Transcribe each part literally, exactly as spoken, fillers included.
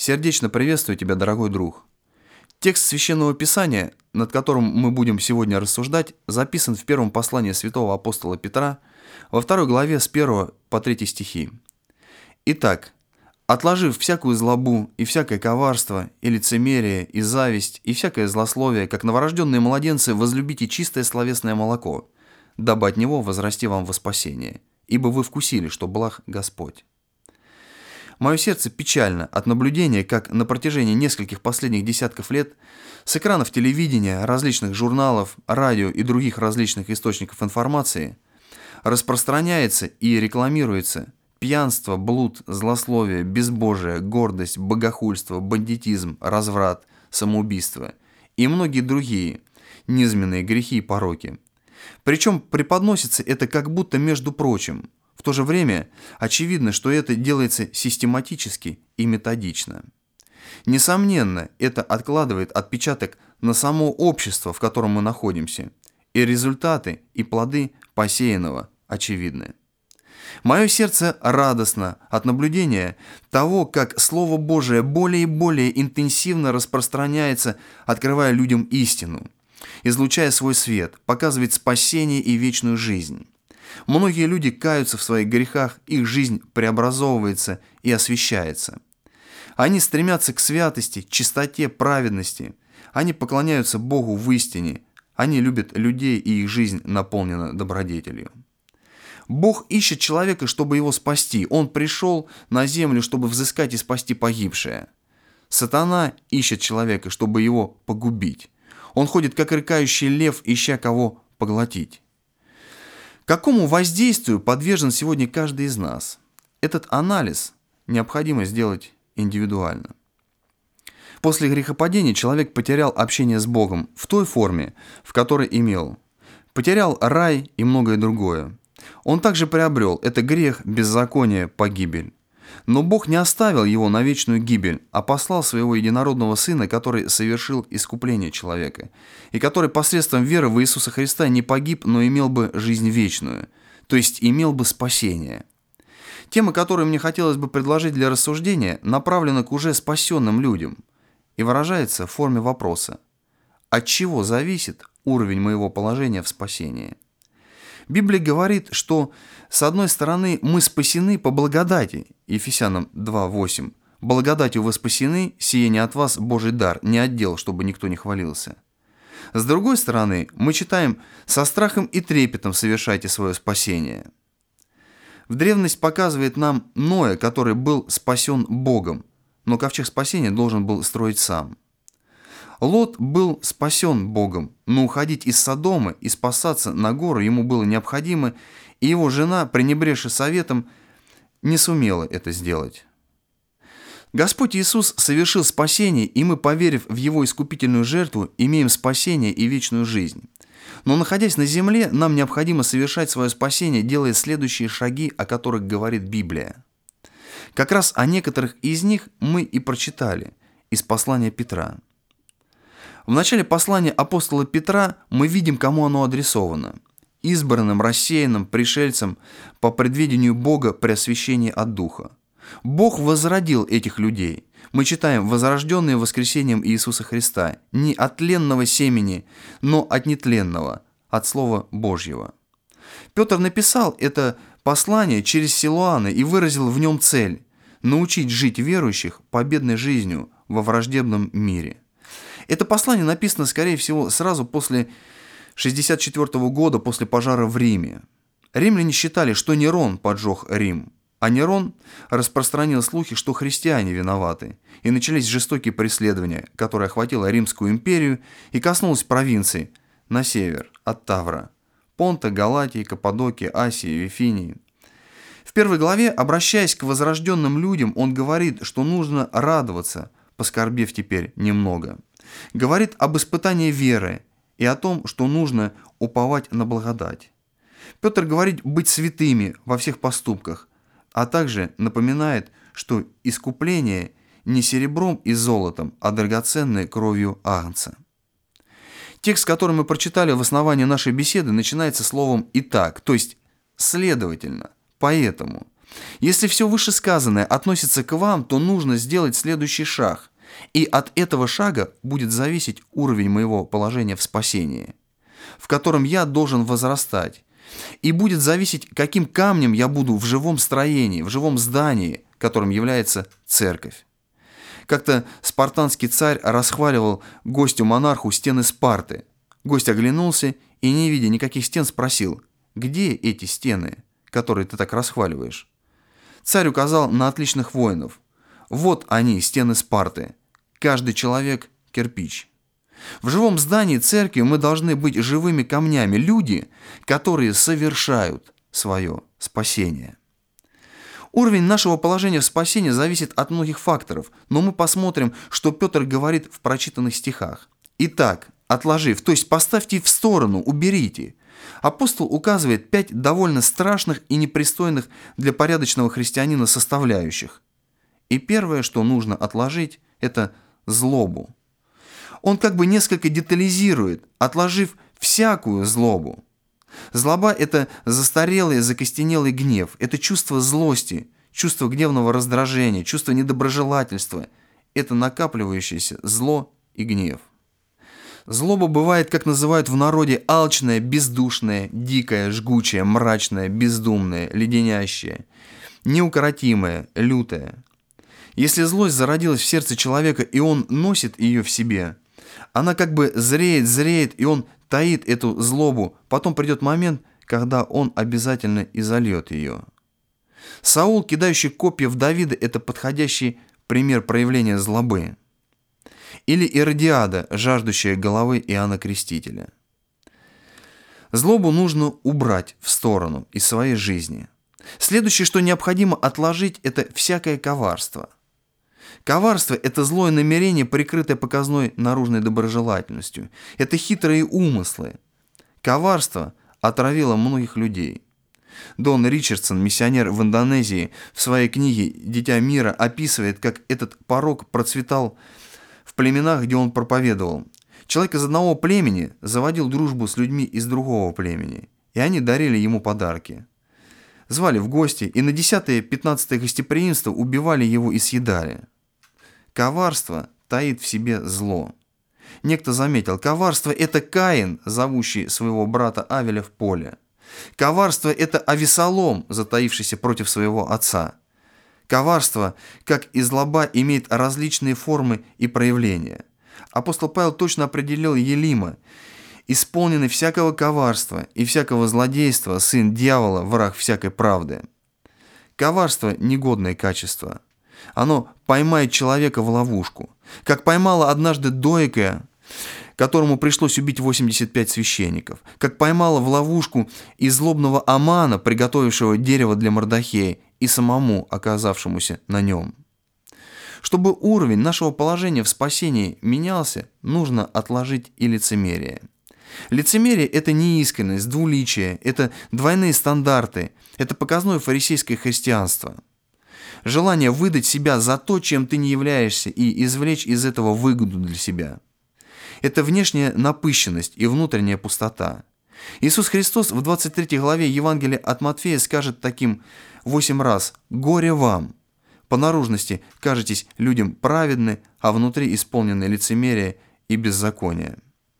Сердечно приветствую тебя, дорогой друг. Текст Священного Писания, над которым мы будем сегодня рассуждать, записан в первом послании святого апостола Петра, во второй главе с первого по третий стихи. Итак, отложив всякую злобу и всякое коварство, и лицемерие, и зависть, и всякое злословие, как новорожденные младенцы, возлюбите чистое словесное молоко, дабы от него возрасти вам во спасение, ибо вы вкусили, что благ Господь. Мое сердце печально от наблюдения, как на протяжении нескольких последних десятков лет с экранов телевидения, различных журналов, радио и других различных источников информации распространяется и рекламируется пьянство, блуд, злословие, безбожие, гордость, богохульство, бандитизм, разврат, самоубийство и многие другие низменные грехи и пороки. Причем преподносится это как будто между прочим. В то же время очевидно, что это делается систематически и методично. Несомненно, это откладывает отпечаток на само общество, в котором мы находимся, и результаты и плоды посеянного очевидны. Мое сердце радостно от наблюдения того, как Слово Божие более и более интенсивно распространяется, открывая людям истину, излучая свой свет, показывает спасение и вечную жизнь. Многие люди каются в своих грехах, их жизнь преобразовывается и освящается. Они стремятся к святости, чистоте, праведности. Они поклоняются Богу в истине. Они любят людей, и их жизнь наполнена добродетелью. Бог ищет человека, чтобы его спасти. Он пришел на землю, чтобы взыскать и спасти погибшее. Сатана ищет человека, чтобы его погубить. Он ходит, как рыкающий лев, ища кого поглотить. Какому воздействию подвержен сегодня каждый из нас? Этот анализ необходимо сделать индивидуально. После грехопадения человек потерял общение с Богом в той форме, в которой имел. Потерял рай и многое другое. Он также приобрел это грех, беззаконие, погибель. Но Бог не оставил его на вечную гибель, а послал своего единородного Сына, который совершил искупление человека, и который посредством веры в Иисуса Христа не погиб, но имел бы жизнь вечную, то есть имел бы спасение. Тема, которую мне хотелось бы предложить для рассуждения, направлена к уже спасенным людям и выражается в форме вопроса: от чего зависит уровень моего положения в спасении? Библия говорит, что с одной стороны мы спасены по благодати, Ефесянам два восемь, благодатью вы спасены, сие не от вас Божий дар, не от дел, чтобы никто не хвалился. С другой стороны, мы читаем: со страхом и трепетом совершайте свое спасение. В древность показывает нам Ноя, который был спасен Богом, но ковчег спасения должен был строить сам. Лот был спасен Богом, но уходить из Содома и спасаться на гору ему было необходимо, и его жена, пренебрегши советом, не сумела это сделать. Господь Иисус совершил спасение, и мы, поверив в Его искупительную жертву, имеем спасение и вечную жизнь. Но, находясь на земле, нам необходимо совершать свое спасение, делая следующие шаги, о которых говорит Библия. Как раз о некоторых из них мы и прочитали из послания Петра. В начале послания апостола Петра мы видим, кому оно адресовано: избранным, рассеянным, пришельцам по предвидению Бога при освящении от Духа. Бог возродил этих людей. Мы читаем: возрожденные воскресением Иисуса Христа, не от тленного семени, но от нетленного, от Слова Божьего. Петр написал это послание через Силуана и выразил в нем цель – научить жить верующих победной жизнью во враждебном мире. Это послание написано, скорее всего, сразу после шестьдесят четвёртого года, после пожара в Риме. Римляне считали, что Нерон поджег Рим, а Нерон распространил слухи, что христиане виноваты, и начались жестокие преследования, которые охватило Римскую империю и коснулось провинций на север от Тавра – Понта, Галатии, Каппадокии, Асии, Вифинии. В первой главе, обращаясь к возрожденным людям, он говорит, что нужно радоваться, поскорбев теперь немного. Говорит об испытании веры и о том, что нужно уповать на благодать. Петр говорит быть святыми во всех поступках, а также напоминает, что искупление не серебром и золотом, а драгоценной кровью агнца. Текст, который мы прочитали в основании нашей беседы, начинается словом «итак», то есть «следовательно», «поэтому». Если все вышесказанное относится к вам, то нужно сделать следующий шаг. И от этого шага будет зависеть уровень моего положения в спасении, в котором я должен возрастать. И будет зависеть, каким камнем я буду в живом строении, в живом здании, которым является церковь. Как-то спартанский царь расхваливал гостю-монарху стены Спарты. Гость оглянулся и, не видя никаких стен, спросил: «Где эти стены, которые ты так расхваливаешь?» Царь указал на отличных воинов. «Вот они, стены Спарты. Каждый человек – кирпич». В живом здании церкви мы должны быть живыми камнями, люди, которые совершают свое спасение. Уровень нашего положения в спасении зависит от многих факторов, но мы посмотрим, что Петр говорит в прочитанных стихах. «Итак, отложив, то есть поставьте в сторону, уберите». Апостол указывает пять довольно страшных и непристойных для порядочного христианина составляющих. И первое, что нужно отложить, это злобу. Он как бы несколько детализирует, отложив всякую злобу. Злоба – это застарелый, закостенелый гнев, это чувство злости, чувство гневного раздражения, чувство недоброжелательства. Это накапливающееся зло и гнев. Злоба бывает, как называют в народе, алчная, бездушная, дикая, жгучая, мрачная, бездумная, леденящая, неукротимая, лютая. Если злость зародилась в сердце человека, и он носит ее в себе, она как бы зреет, зреет, и он таит эту злобу. Потом придет момент, когда он обязательно изольет ее. Саул, кидающий копья в Давида, это подходящий пример проявления злобы. Или Иродиада, жаждущая головы Иоанна Крестителя. Злобу нужно убрать в сторону из своей жизни. Следующее, что необходимо отложить, это всякое коварство. Коварство – это злое намерение, прикрытое показной наружной доброжелательностью. Это хитрые умыслы. Коварство отравило многих людей. Дон Ричардсон, миссионер в Индонезии, в своей книге «Дитя мира» описывает, как этот порок процветал в племенах, где он проповедовал. Человек из одного племени заводил дружбу с людьми из другого племени, и они дарили ему подарки. Звали в гости, и на десятое-пятнадцатое гостеприимство убивали его и съедали. Коварство таит в себе зло. Некто заметил: коварство – это Каин, зовущий своего брата Авеля в поле. Коварство – это Авесолом, затаившийся против своего отца. Коварство, как и злоба, имеет различные формы и проявления. Апостол Павел точно определил Елима: «Исполненный всякого коварства и всякого злодейства, сын дьявола, враг всякой правды». Коварство – негодное качество. Оно поймает человека в ловушку. Как поймала однажды Доикая, которому пришлось убить восемьдесят пять священников. Как поймала в ловушку и злобного Амана, приготовившего дерево для Мордохея, и самому оказавшемуся на нем. Чтобы уровень нашего положения в спасении менялся, нужно отложить и лицемерие. Лицемерие – это неискренность, двуличие, это двойные стандарты, это показное фарисейское христианство. Желание выдать себя за то, чем ты не являешься, и извлечь из этого выгоду для себя. Это внешняя напыщенность и внутренняя пустота. Иисус Христос в двадцать третьей главе Евангелия от Матфея скажет таким восемь раз: «Горе вам! По наружности кажетесь людям праведны, а внутри исполнены лицемерия и беззакония».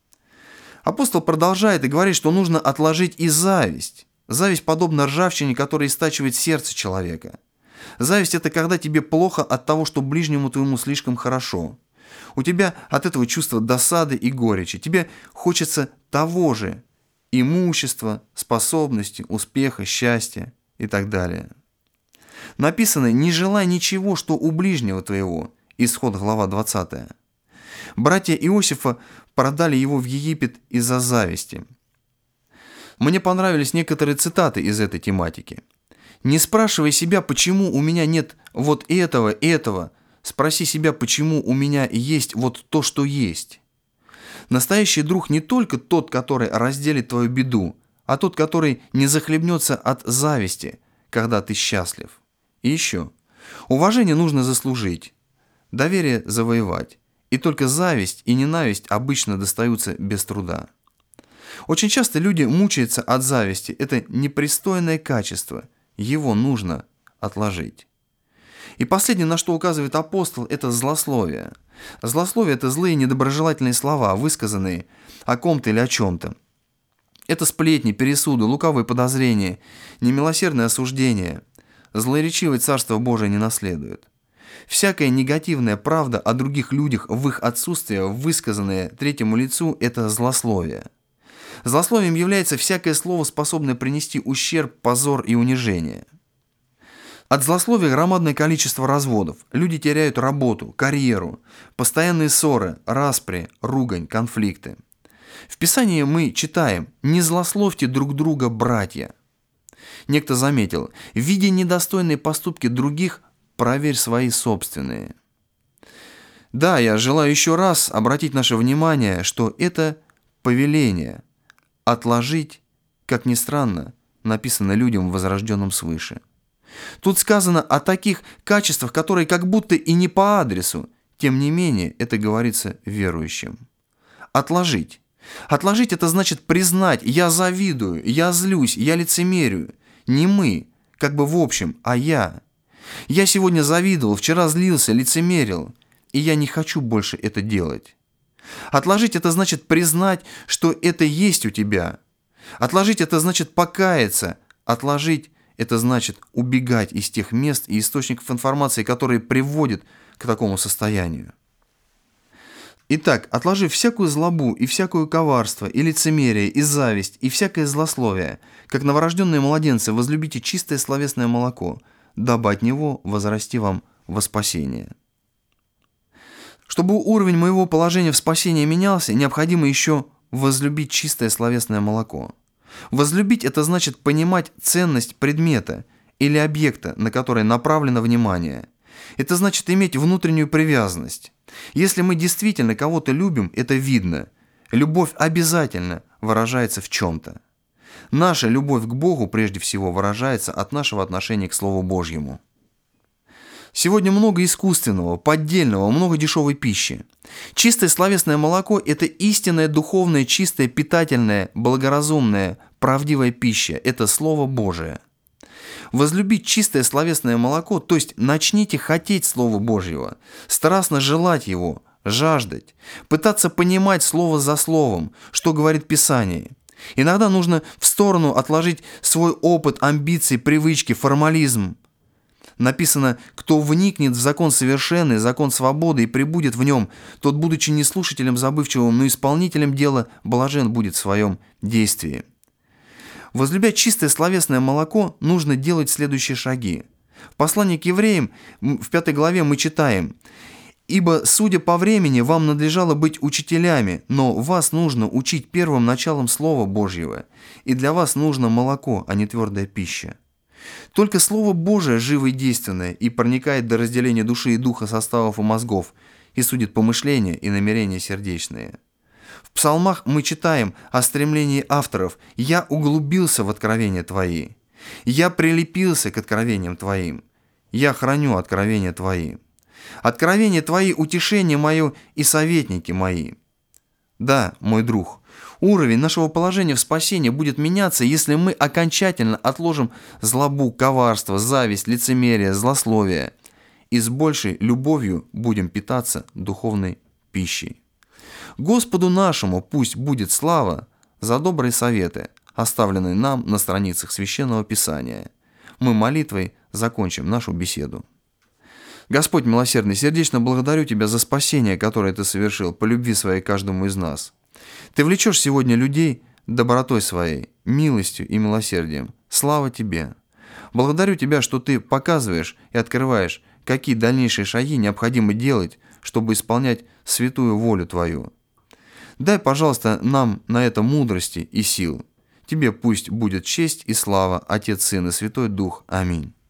Апостол продолжает и говорит, что нужно отложить и зависть. Зависть подобна ржавчине, которая истачивает сердце человека. Зависть – это когда тебе плохо от того, что ближнему твоему слишком хорошо. У тебя от этого чувство досады и горечи. Тебе хочется того же – имущества, способности, успеха, счастья и так далее. Написано: «Не желай ничего, что у ближнего твоего». Исход, глава двадцатая. Братья Иосифа продали его в Египет из-за зависти. Мне понравились некоторые цитаты из этой тематики. «Не спрашивай себя, почему у меня нет вот этого, этого. Спроси себя, почему у меня есть вот то, что есть». Настоящий друг не только тот, который разделит твою беду, а тот, который не захлебнется от зависти, когда ты счастлив. И еще. Уважение нужно заслужить, доверие завоевать. И только зависть и ненависть обычно достаются без труда. Очень часто люди мучаются от зависти. Это непристойное качество. Его нужно отложить. И последнее, на что указывает апостол, это злословие. Злословие – это злые недоброжелательные слова, высказанные о ком-то или о чем-то. Это сплетни, пересуды, лукавые подозрения, немилосердное осуждение. Злоречивое Царство Божие не наследует. Всякая негативная правда о других людях в их отсутствие, высказанное третьему лицу, это злословие. Злословием является всякое слово, способное принести ущерб, позор и унижение. От злословия громадное количество разводов. Люди теряют работу, карьеру, постоянные ссоры, распри, ругань, конфликты. В Писании мы читаем: «Не злословьте друг друга, братья». Некто заметил: видя недостойные поступки других, проверь свои собственные. Да, я желаю еще раз обратить наше внимание, что это повеление отложить, как ни странно, написано людям, возрожденным свыше. Тут сказано о таких качествах, которые как будто и не по адресу, тем не менее это говорится верующим. Отложить. Отложить – это значит признать: я завидую, я злюсь, я лицемерю. Не мы, как бы в общем, а я. Я сегодня завидовал, вчера злился, лицемерил, и я не хочу больше это делать. Отложить – это значит признать, что это есть у тебя. Отложить – это значит покаяться. Отложить – это значит убегать из тех мест и источников информации, которые приводят к такому состоянию. Итак, отложив всякую злобу и всякое коварство, и лицемерие, и зависть, и всякое злословие, как новорожденные младенцы, возлюбите чистое словесное молоко, дабы от него возрасти вам во спасение. Чтобы уровень моего положения в спасении менялся, необходимо еще возлюбить чистое словесное молоко. Возлюбить – это значит понимать ценность предмета или объекта, на который направлено внимание. Это значит иметь внутреннюю привязанность. Если мы действительно кого-то любим, это видно. Любовь обязательно выражается в чем-то. Наша любовь к Богу прежде всего выражается от нашего отношения к Слову Божьему. Сегодня много искусственного, поддельного, много дешевой пищи. Чистое словесное молоко – это истинная, духовная, чистая, питательная, благоразумная, правдивая пища. Это Слово Божие. Возлюбить чистое словесное молоко, то есть начните хотеть Слова Божьего, страстно желать его, жаждать, пытаться понимать слово за словом, что говорит Писание. Иногда нужно в сторону отложить свой опыт, амбиции, привычки, формализм. Написано: «Кто вникнет в закон совершенный, закон свободы, и пребудет в нем, тот, будучи не слушателем забывчивым, но исполнителем дела, блажен будет в своем действии». Возлюбя чистое словесное молоко, нужно делать следующие шаги. В послании к евреям в пятой главе мы читаем: «Ибо, судя по времени, вам надлежало быть учителями, но вас нужно учить первым началом Слова Божьего, и для вас нужно молоко, а не твердая пища». Только Слово Божие живо и действенное, и проникает до разделения души и духа, составов и мозгов, и судит помышления и намерения сердечные. В псалмах мы читаем о стремлении авторов: «Я углубился в откровения Твои, я прилепился к откровениям Твоим, я храню откровения Твои. Откровения Твои – утешение мое и советники мои». Да, мой друг, уровень нашего положения в спасении будет меняться, если мы окончательно отложим злобу, коварство, зависть, лицемерие, злословие и с большей любовью будем питаться духовной пищей. Господу нашему пусть будет слава за добрые советы, оставленные нам на страницах Священного Писания. Мы молитвой закончим нашу беседу. Господь милосердный, сердечно благодарю Тебя за спасение, которое Ты совершил по любви Своей каждому из нас. Ты влечешь сегодня людей добротой Своей, милостью и милосердием. Слава Тебе! Благодарю Тебя, что Ты показываешь и открываешь, какие дальнейшие шаги необходимо делать, чтобы исполнять святую волю Твою. Дай, пожалуйста, нам на это мудрости и сил. Тебе пусть будет честь и слава, Отец, Сын и Святой Дух. Аминь.